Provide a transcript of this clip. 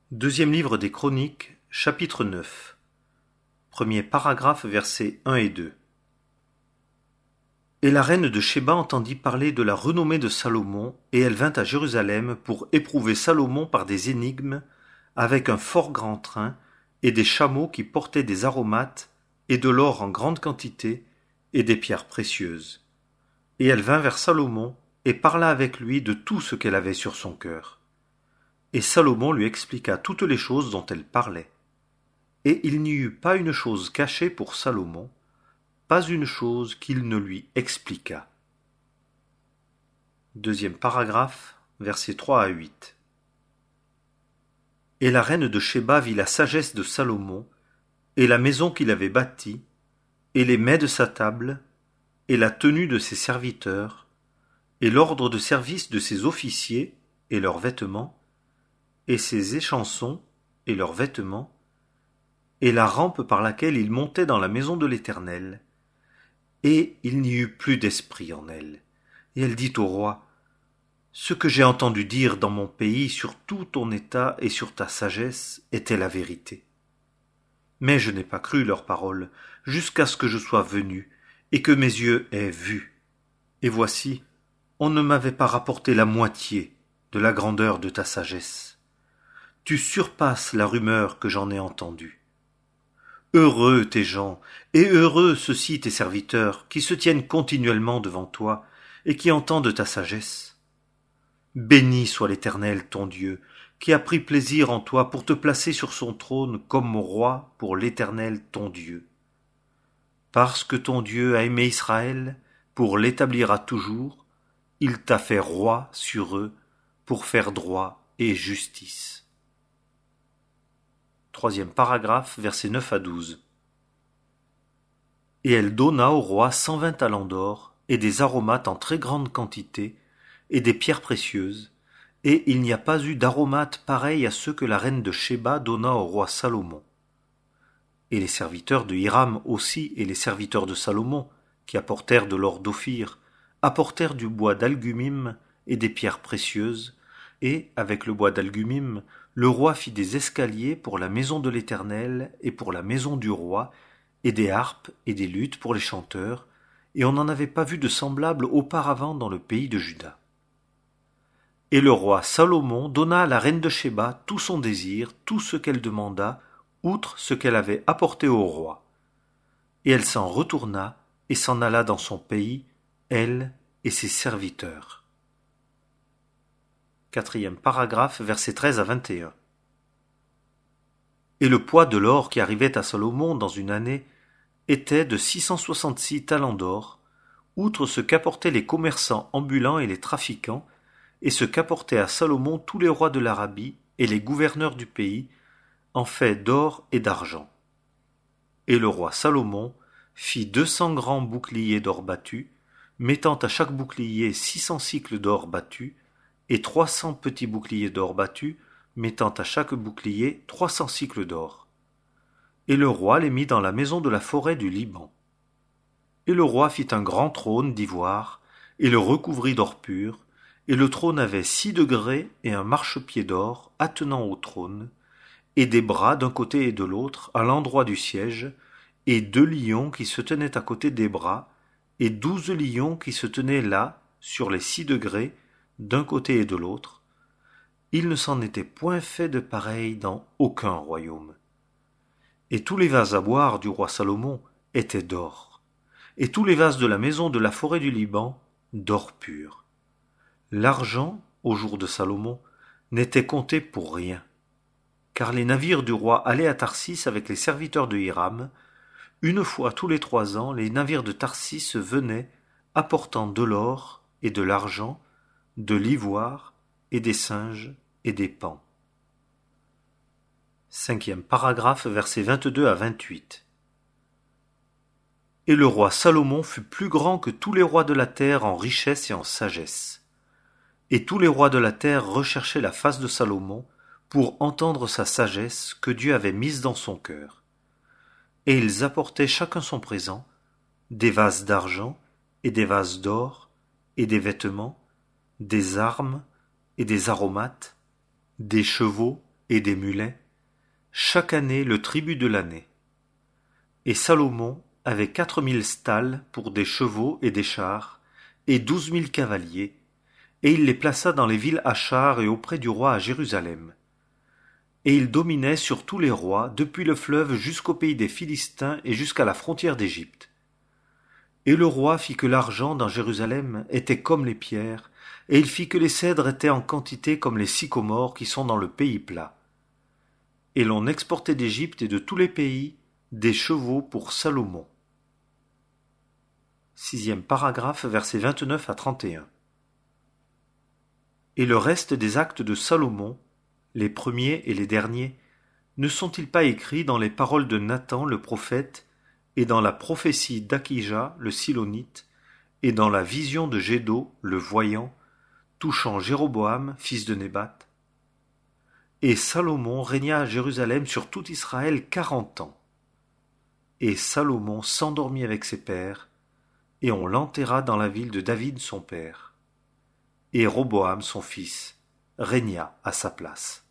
Deuxième livre des Chroniques, chapitre 9. Premier paragraphe, versets 1 et 2. Et la reine de Shéba entendit parler de la renommée de Salomon, et elle vint à Jérusalem pour éprouver Salomon par des énigmes, avec un fort grand train, et des chameaux qui portaient des aromates, et de l'or en grande quantité, et des pierres précieuses. Et elle vint vers Salomon, et parla avec lui de tout ce qu'elle avait sur son cœur. Et Salomon lui expliqua toutes les choses dont elle parlait. Et il n'y eut pas une chose cachée pour Salomon, pas une chose qu'il ne lui expliquât. Deuxième paragraphe, versets 3 à 8. Et la reine de Shéba vit la sagesse de Salomon, et la maison qu'il avait bâtie, et les mets de sa table, et la tenue de ses serviteurs, et l'ordre de service de ses officiers, et leurs vêtements, et ses échansons, et leurs vêtements, et la rampe par laquelle il montait dans la maison de l'Éternel. Et il n'y eut plus d'esprit en elle. Et elle dit au roi, « Ce que j'ai entendu dire dans mon pays sur tout ton état et sur ta sagesse était la vérité. Mais je n'ai pas cru leurs paroles, jusqu'à ce que je sois venu, et que mes yeux aient vu. Et voici, on ne m'avait pas rapporté la moitié de la grandeur de ta sagesse. Tu surpasses la rumeur que j'en ai entendue. Heureux tes gens, et heureux ceux-ci tes serviteurs, qui se tiennent continuellement devant toi, et qui entendent ta sagesse. Béni soit l'Éternel ton Dieu, qui a pris plaisir en toi pour te placer sur son trône comme roi pour l'Éternel ton Dieu. Parce que ton Dieu a aimé Israël, pour l'établir à toujours, il t'a fait roi sur eux, pour faire droit et justice. Troisième paragraphe, versets 9 à 12. Et elle donna au roi 120 talents d'or, et des aromates en très grande quantité, et des pierres précieuses, et il n'y a pas eu d'aromates pareils à ceux que la reine de Shéba donna au roi Salomon. Et les serviteurs de Hiram aussi, et les serviteurs de Salomon, qui apportèrent de l'or d'Ophir, apportèrent du bois d'Algumim et des pierres précieuses, et, avec le bois d'Algumim, le roi fit des escaliers pour la maison de l'Éternel et pour la maison du roi, et des harpes et des luttes pour les chanteurs, et on n'en avait pas vu de semblable auparavant dans le pays de Juda. Et le roi Salomon donna à la reine de Shéba tout son désir, tout ce qu'elle demanda, outre ce qu'elle avait apporté au roi. Et elle s'en retourna et s'en alla dans son pays, elle et ses serviteurs. Quatrième paragraphe, versets 13 à 21. Et le poids de l'or qui arrivait à Salomon dans une année était de 666 talents d'or, outre ce qu'apportaient les commerçants ambulants et les trafiquants, et ce qu'apportaient à Salomon tous les rois de l'Arabie et les gouverneurs du pays, en fait d'or et d'argent. Et le roi Salomon fit 200 grands boucliers d'or battu, mettant à chaque bouclier 600 cycles d'or battu, et 300 petits boucliers d'or battus, mettant à chaque bouclier 300 cycles d'or. Et le roi les mit dans la maison de la forêt du Liban. Et le roi fit un grand trône d'ivoire, et le recouvrit d'or pur, et le trône avait 6 degrés et un marchepied d'or attenant au trône, et des bras d'un côté et de l'autre à l'endroit du siège, et 2 lions qui se tenaient à côté des bras, et 12 lions qui se tenaient là, sur les 6 degrés, d'un côté et de l'autre. Il ne s'en était point fait de pareil dans aucun royaume. Et tous les vases à boire du roi Salomon étaient d'or, et tous les vases de la maison de la forêt du Liban d'or pur. L'argent, au jour de Salomon, n'était compté pour rien, car les navires du roi allaient à Tarsis avec les serviteurs de Hiram. Une fois tous les 3 ans, les navires de Tarsis venaient, apportant de l'or et de l'argent, de l'ivoire et des singes et des paons. Cinquième paragraphe, versets 22 à 28. Et le roi Salomon fut plus grand que tous les rois de la terre en richesse et en sagesse. Et tous les rois de la terre recherchaient la face de Salomon pour entendre sa sagesse que Dieu avait mise dans son cœur. Et ils apportaient chacun son présent, des vases d'argent et des vases d'or, et des vêtements, des armes et des aromates, des chevaux et des mulets, chaque année le tribut de l'année. Et Salomon avait 4000 stalles pour des chevaux et des chars, et 12 000 cavaliers, et il les plaça dans les villes Achar et auprès du roi à Jérusalem. Et il dominait sur tous les rois, depuis le fleuve jusqu'au pays des Philistins et jusqu'à la frontière d'Égypte. Et le roi fit que l'argent dans Jérusalem était comme les pierres, et il fit que les cèdres étaient en quantité comme les sycomores qui sont dans le pays plat. Et l'on exportait d'Égypte et de tous les pays des chevaux pour Salomon. Sixième paragraphe, versets 29 à 31. Et le reste des actes de Salomon, les premiers et les derniers, ne sont-ils pas écrits dans les paroles de Nathan le prophète, et dans la prophétie d'Akija le Silonite, et dans la vision de Gédo le voyant, touchant Jéroboam, fils de Nébat? Et Salomon régna à Jérusalem sur tout Israël 40 ans. Et Salomon s'endormit avec ses pères, et on l'enterra dans la ville de David son père. Et Roboam son fils régna à sa place.